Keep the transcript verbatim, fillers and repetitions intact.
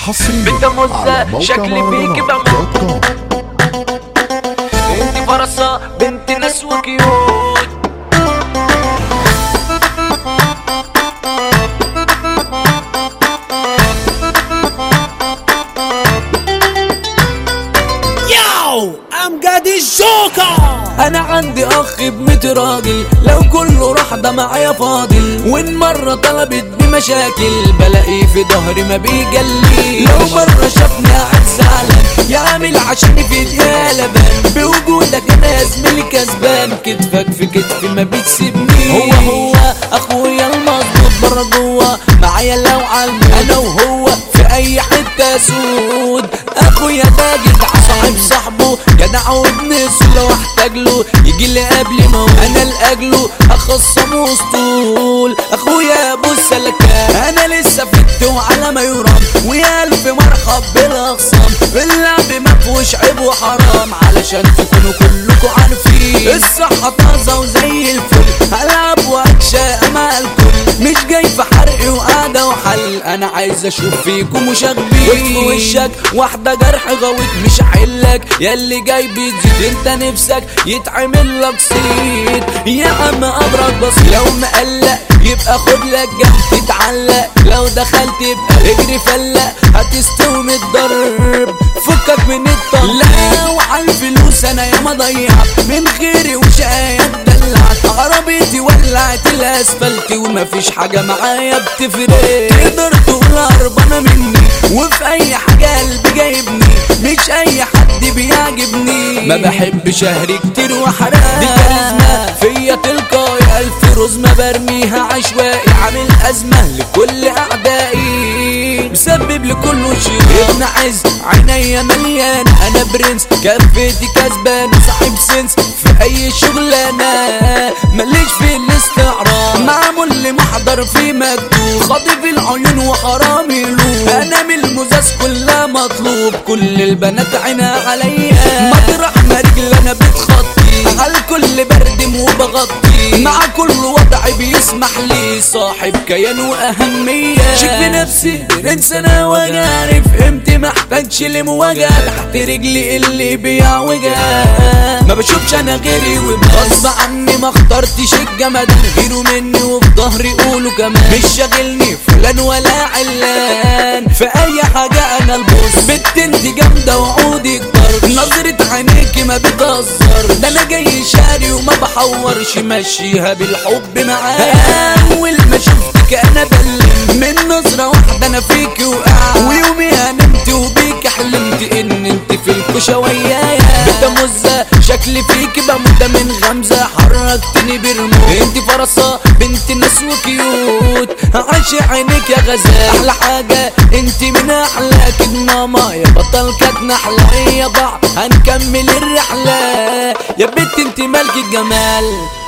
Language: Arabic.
حصريا بنت على مزة موقع شكلي فيك مهرجانات بموت. دوت كوم. انت فرصة بنت ناس وكيوت. ياو امجد الجوكر. انا عندي اخ بميت راجل، لو كله راح ده معايا فاضل، وان مرة طلبت بمشاكل بلاقيه في ظهري ما بيجلي. لو مرة شافني قاعد زعلان يعمل عشان في ايديا لبان، بوجودك انا يا زميلي كسبان، كتفك في كتفي ما بتسيبني. هو هو اخويا المظبوط برا جوا معايا لو عالمي، انا وهو في اي حتة سود. اخويا ده جدع صاحب صاحبه جدع وبنسه، لو احتاج له يجي لي قبل ما انا لاجله اخصم وسطول. اخويا ابو السلكان انا لسه فت وعلى ما يرام، ويا الف مرحب بالاخصام. اللعب ما فيهوش عيب وحرام علشان تكونوا كلكوا عارفين الصحة طازة وزي الفل، هلعب واكشى مع الكل، مش جاي في حرق وقعدة وحل، انا عايز اشوف فيكم مشاغبين. في وشك واحدة جرح غويت مش هحلك، ياللي جاي بتزيد انت نفسك يتعمل لك صيد. يا عم ابرك بس لو مقلق يبقى خد لك جنب تتعلق، لو دخلت يبقى اجري فلق هتستوي من الضرب. فكك من الطرب لا وعلى الفلوس انا ياما ضيعت من خيري وشقايا اتدلعت، عربيتي ولعت الاسفلت ومفيش حاجة معايا بتفرق. تقدر تقول هربانة مني وفي اي حاجة قلبي جايبني، مش اي حد بيعجبني، ما بحبش اهري كتير وحرام. دي كاريزما فيا تلقائي الف رزمة برميها عشوائي، عامل ازمة لكل اعدائي مسبب لكل شيء. ابن عز عينيا مليان انا برنس، كفتي كسبان وصاحب سنس في اي شغلانة، ماليش في الاستعراض معمول لي محضر في مكتوب، خاطف العيون وحرامي له، انا من المزاز كلها مطلوب، كل البنات عينها عليا، مطرح ما رجل انا بتخطي على الكل بردم وبغطي، مع كل وضع بيسمح لي صاحب كيان واهمية. شك بنفسي برنس انا وجارف قيمتي محتاجش لمواجهة، تحت رجلي اللي بيعوجها ما بشوفش انا غيري، وغصب عني ما اخترتش الجمدان غيره مني، وفي ظهري قولوا كمان مش شاغلني فلان ولا علان، في اي حاجة انا البوس. بنت انت جامدة وعودي كتر، نظرة عينيكي ما بتهزر، ده انا جاي شاري وما بحورش، ماشيها بالحب معايا. اول ما شفتك انا بلم من نظرة واحدة انا فيكي وقع، ويوميها نمت وبيك حلمت ان انت في الكوشة ويايا. بنت مزة شكلي فيكي بموت من غمزة، حركتني برموت انت فرصة بنت ناس وكيوت، عايشة عينيك يا غزال احلى حاجة انت من احلاك ماما، يا بطل كانت نحلة يا بعض هنكمل الرحلة، يا بنت انت ملك الجمال.